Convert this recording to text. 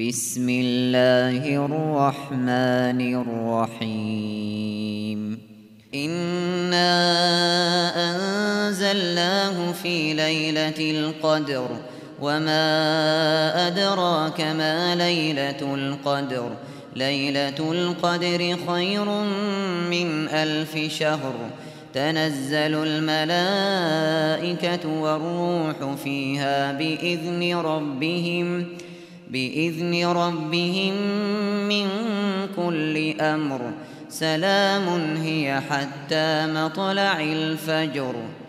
بسم الله الرحمن الرحيم إنا أنزلناه في ليلة القدر وما أدراك ما ليلة القدر ليلة القدر خير من 1000 شهر تنزل الملائكة والروح فيها بإذن ربهم من كل أمر سلام هي حتى مطلع الفجر.